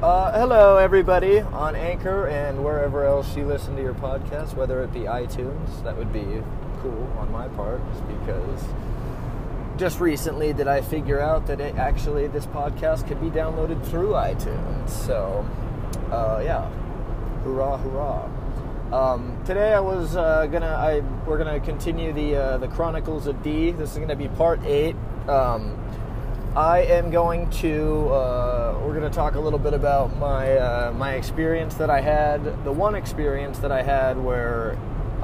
Hello, everybody, on Anchor and wherever else you listen to your podcast, whether it be iTunes. That would be cool on my part, because just recently did I figure out that this podcast could be downloaded through iTunes. So, yeah, hoorah, hoorah. Today we're gonna continue the Chronicles of D. This is gonna be part 8. I am going to, we're going to talk a little bit about my experience that I had, the one experience that I had where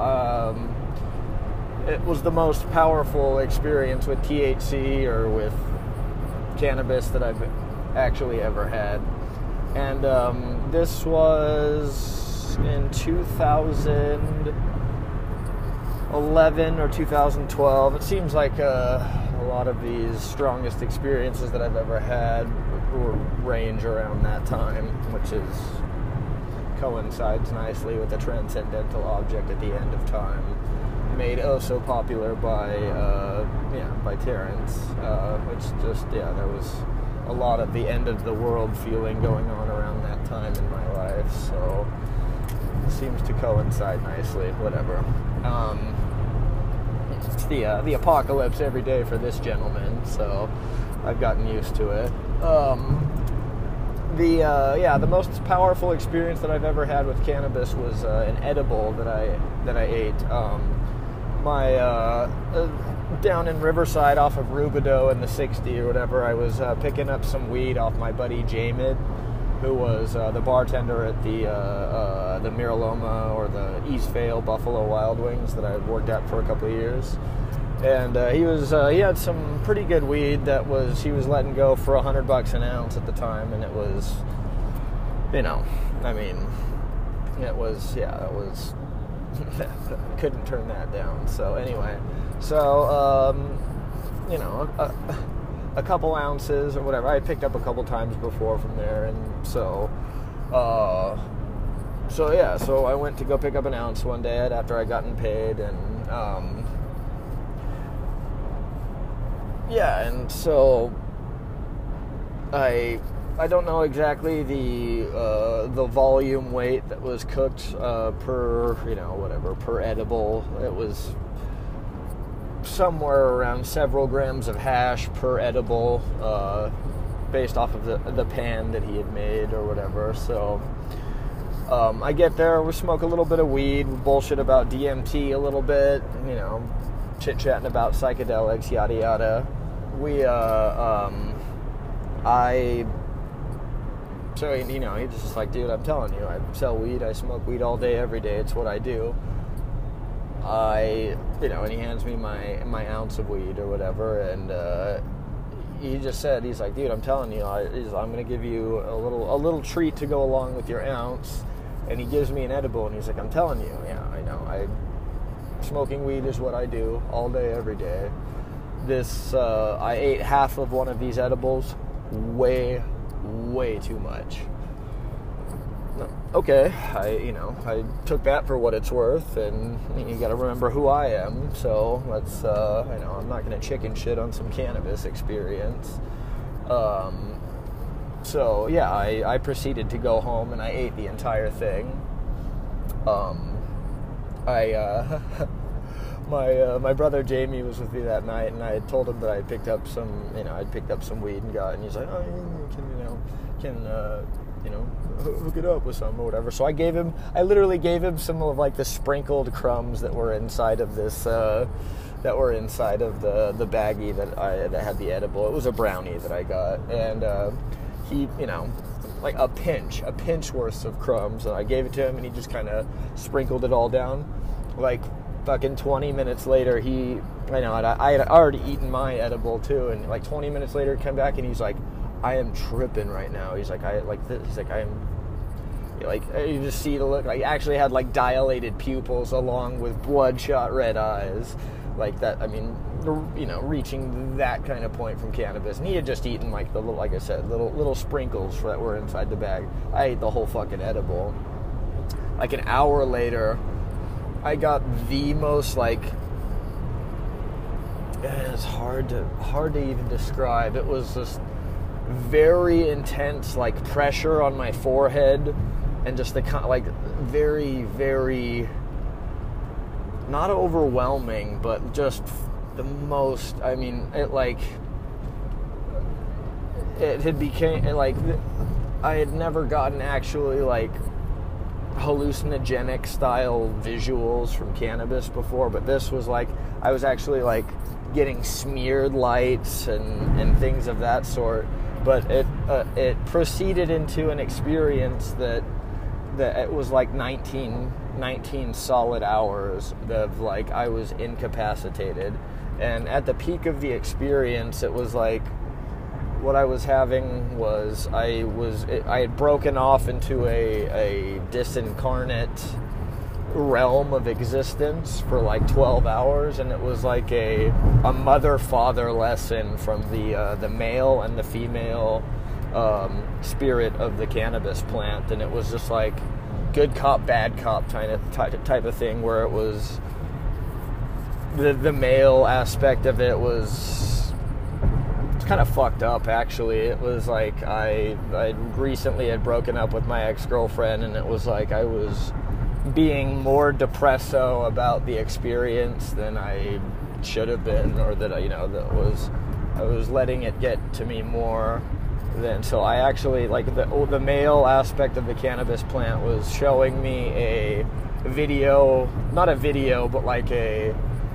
it was the most powerful experience with THC or with cannabis that I've actually ever had. And this was in 2011 or 2012. It seems like a lot of these strongest experiences that I've ever had range around that time, which coincides nicely with the transcendental object at the end of time, made so popular by Terrence, there was a lot of the end of the world feeling going on around that time in my life, so it seems to coincide nicely, whatever. It's the apocalypse every day for this gentleman, so I've gotten used to it. The most powerful experience that I've ever had with cannabis was an edible that I ate. Down in Riverside off of Rubidoux in the 60 or whatever, I was picking up some weed off my buddy Jamid, who was the bartender at the Miraloma or the East Vale Buffalo Wild Wings that I worked at for a couple of years. And he had some pretty good weed he was letting go for $100 an ounce at the time, and it was, couldn't turn that down. So anyway, a couple ounces or whatever. I picked up a couple times before from there, and so I went to go pick up an ounce one day after I gotten paid, and and so I don't know exactly the volume weight that was cooked per edible. It was somewhere around several grams of hash per edible, based off of the pan that he had made or whatever. So I get there, we smoke a little bit of weed, we bullshit about DMT a little bit, chit-chatting about psychedelics, yada yada. He's just like, dude, I'm telling you, I sell weed, I smoke weed all day, every day, it's what I do. And he hands me my ounce of weed or whatever, and he just said, he's like, dude, I'm telling you, I'm going to give you a little treat to go along with your ounce, and he gives me an edible, and he's like, I'm telling you, yeah, I know, smoking weed is what I do, all day, every day. I ate half of one of these edibles, way too much. Okay, I took that for what it's worth, and you got to remember who I am. So let's, I'm not going to chicken shit on some cannabis experience. I proceeded to go home and I ate the entire thing. My brother Jamie was with me that night, and I had told him that I picked up some weed and he's like, oh, can hook it up with some or whatever. So I literally gave him some of like the sprinkled crumbs that were inside of this, the baggie that had the edible. It was a brownie that I got, and he, like a pinch worth of crumbs, and I gave it to him, and he just kind of sprinkled it all down. Like fucking 20 minutes later, I had already eaten my edible too, and like 20 minutes later, he came back and he's like, I am tripping right now. He's like, you just see the look. Like, he actually had like dilated pupils along with bloodshot red eyes, like that. I mean, reaching that kind of point from cannabis. And he had just eaten like the little, like I said, little sprinkles that were inside the bag. I ate the whole fucking edible. Like an hour later, I got the most it's hard to even describe. It was just very intense, like, pressure on my forehead, and just the like very, very, not overwhelming, but just the most. I mean, it had became like, I had never gotten actually like hallucinogenic style visuals from cannabis before, but this was like, I was actually like getting smeared lights and things of that sort. But it proceeded into an experience that it was like 19 solid hours of like, I was incapacitated. And at the peak of the experience, it was like, what I was having was, I had broken off into a disincarnate realm of existence for like 12 hours, and it was like a mother-father lesson from the male and the female spirit of the cannabis plant. And it was just like good cop, bad cop type of thing, where it was the male aspect of it was kind of fucked up, actually. It was like, I recently had broken up with my ex-girlfriend, and it was like I was being more depresso about the experience than I should have been, or that I was letting it get to me more than. So I actually, like, the male aspect of the cannabis plant was showing me a video, not a video, but like a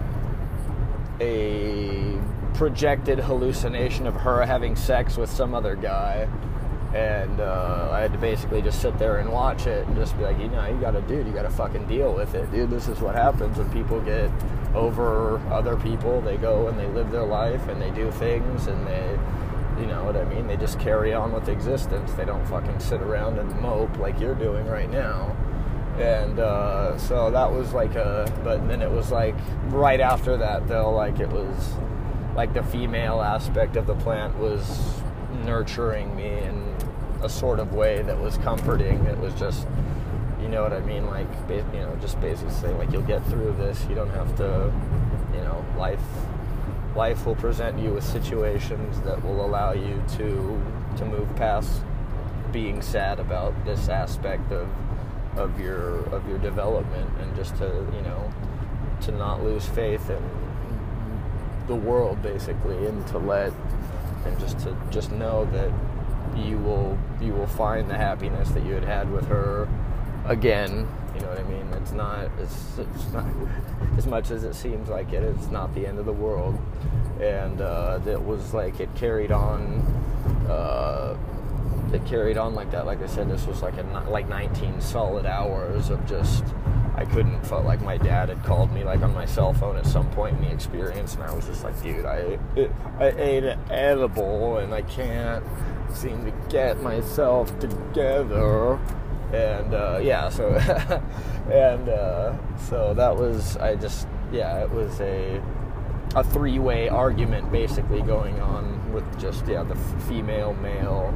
projected hallucination of her having sex with some other guy, and I had to basically just sit there and watch it and just be like, you gotta fucking deal with it, dude. This is what happens when people get over other people. They go and they live their life and they do things, and they, you know what I mean, they just carry on with existence. They don't fucking sit around and mope like you're doing right now. And so that was like but then it was like right after that, though, like, it was like the female aspect of the plant was nurturing me in a sort of way that was comforting. It was just, you know what I mean, like, just basically saying, like, you'll get through this. You don't have to, life will present you with situations that will allow you to move past being sad about this aspect of your development, and just to not lose faith in the world, basically, and just know that you will find the happiness that you had with her again. You know what I mean? It's not as much as it seems like it. It's not the end of the world. And it was like, it carried on like that. Like I said, this was like 19 solid hours of just, I couldn't, felt like my dad had called me like on my cell phone at some point in the experience, and I was just like, dude, I ate an edible and I can't seem to get myself together. And so that was, it was a three-way argument basically going on with just the female male,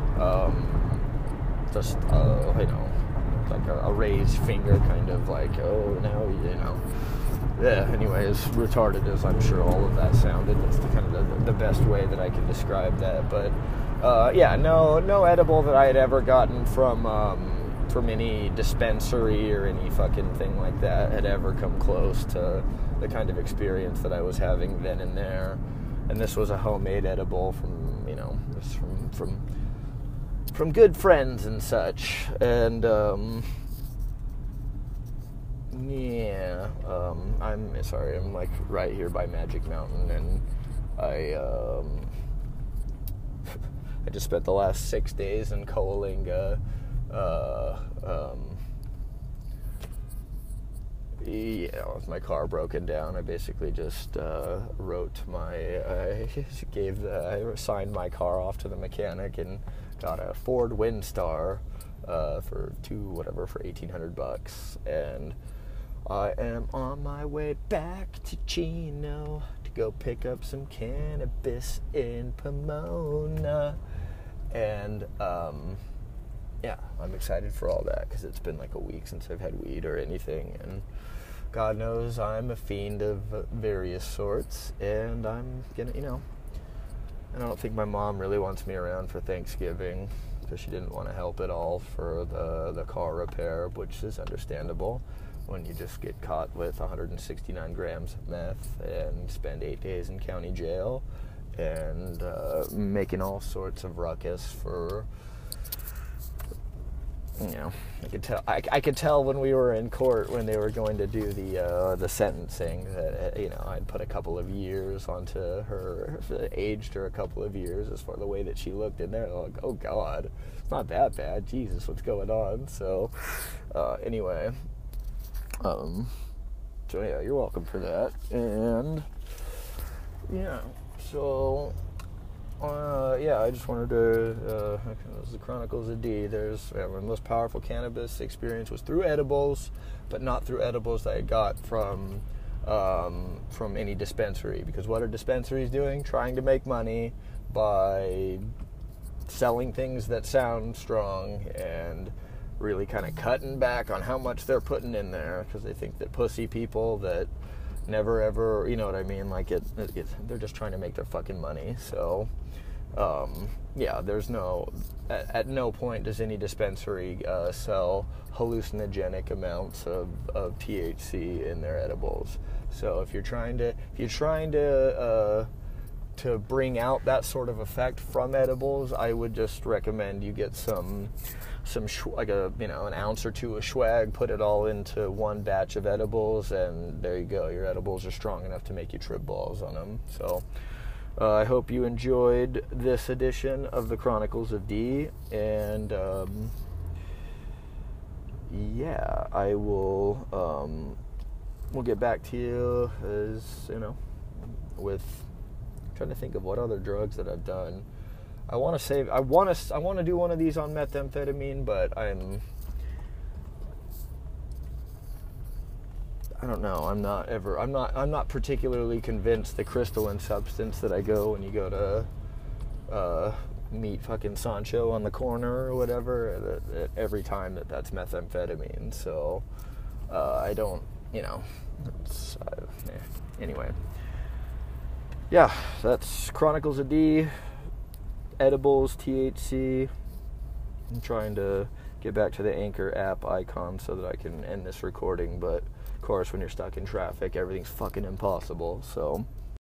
like a raised finger, kind of like, oh, now, yeah, anyway, as retarded as I'm sure all of that sounded, that's kind of the best way that I can describe that. But no edible that I had ever gotten from any dispensary or any fucking thing like that had ever come close to the kind of experience that I was having then and there. And this was a homemade edible from good friends and such. And I'm like right here by Magic Mountain, and I just spent the last 6 days in Coalinga. With my car broken down, I basically just I signed my car off to the mechanic and got a Ford Windstar for $1,800, and I am on my way back to Chino to go pick up some cannabis in Pomona. And I'm excited for all that, because it's been like a week since I've had weed or anything, and God knows I'm a fiend of various sorts, and I'm gonna, And I don't think my mom really wants me around for Thanksgiving because she didn't want to help at all for the car repair, which is understandable when you just get caught with 169 grams of meth and spend 8 days in county jail and making all sorts of ruckus for, you know, I could tell when we were in court when they were going to do the sentencing that, you know, I'd put a couple of years onto her, aged her a couple of years as far the way that she looked in there. Like, oh God, it's not that bad. Jesus, what's going on? So, anyway, so yeah, you're welcome for that. And yeah, so. Yeah, I just wanted to, this is the Chronicles of D. My most powerful cannabis experience was through edibles, but not through edibles that I got from any dispensary. Because what are dispensaries doing? Trying to make money by selling things that sound strong and really kind of cutting back on how much they're putting in there because they think that pussy people that never ever, you know what I mean? Like they're just trying to make their fucking money. So, yeah, at no point does any dispensary sell hallucinogenic amounts of THC in their edibles. So if you're trying to bring out that sort of effect from edibles, I would just recommend you get an ounce or two of swag, put it all into one batch of edibles, and there you go. Your edibles are strong enough to make you trip balls on them. So I hope you enjoyed this edition of the Chronicles of D, and yeah, I will we'll get back to you as, you know, with trying to think of what other drugs that I've done. I want to do one of these on methamphetamine, but I don't know. I'm not particularly convinced the crystalline substance that I go when you go to meet fucking Sancho on the corner or whatever, that every time that's methamphetamine. So I don't, you know. Anyway. Yeah, that's Chronicles of D, edibles, THC. I'm trying to get back to the Anchor app icon so that I can end this recording, but of course when you're stuck in traffic, everything's fucking impossible. So,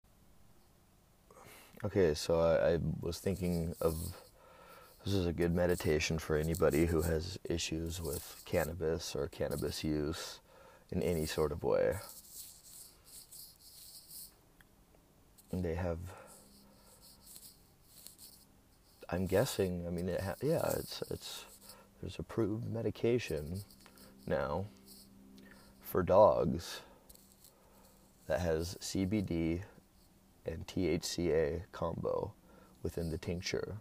okay, so I was thinking of, this is a good meditation for anybody who has issues with cannabis or cannabis use in any sort of way. And they have, I'm guessing, I mean, it's there's approved medication now for dogs that has CBD and THCA combo within the tincture.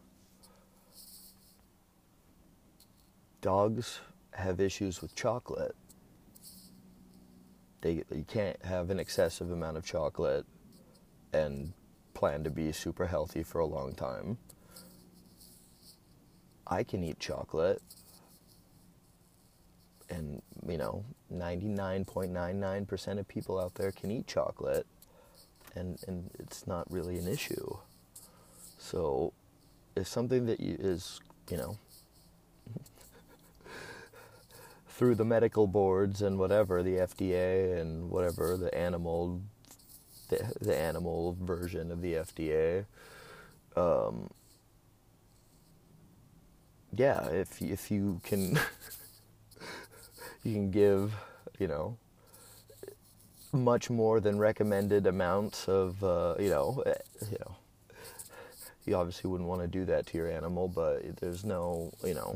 Dogs have issues with chocolate. You can't have an excessive amount of chocolate and plan to be super healthy for a long time. I can eat chocolate, and, you know, 99.99% of people out there can eat chocolate, and it's not really an issue. So it's something that is, you know, through the medical boards and whatever, the FDA and whatever, the animal version of the FDA. Yeah, if you can, you can give, you know, much more than recommended amounts of, you obviously wouldn't want to do that to your animal, but there's no, you know,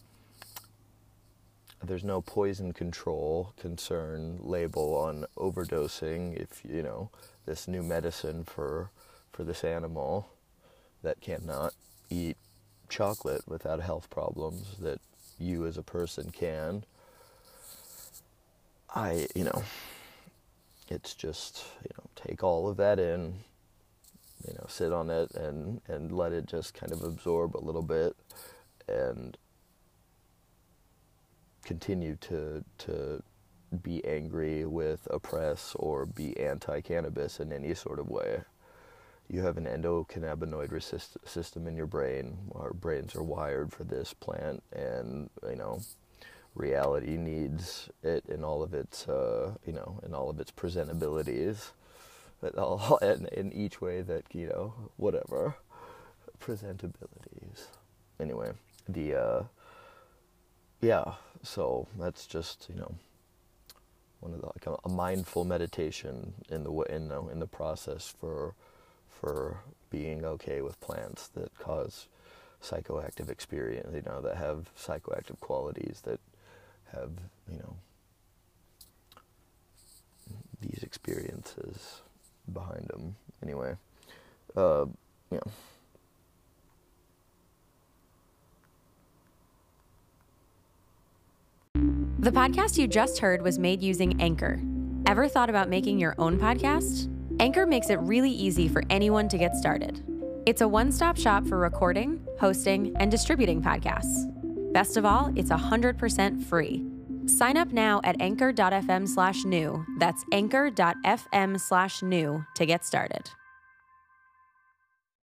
there's no poison control concern label on overdosing if, you know, this new medicine for this animal that cannot eat chocolate without health problems that you as a person can. It's just, you know, take all of that in, you know, sit on it and let it just kind of absorb a little bit and continue to be angry with, oppress, or be anti-cannabis in any sort of way. you have an endocannabinoid system in your brain. Our brains are wired for this plant, and reality needs it in all of its in all of its presentabilities, in each way that whatever presentabilities. Anyway, so that's just one of the a mindful meditation in the process for being okay with plants that cause psychoactive experience, that have psychoactive qualities, that have these experiences behind them. Anyway, The podcast you just heard was made using Anchor. Ever thought about making your own podcast? Anchor makes it really easy for anyone to get started. It's a one-stop shop for recording, hosting, and distributing podcasts. Best of all, it's 100% free. Sign up now at anchor.fm/new. That's anchor.fm/new to get started.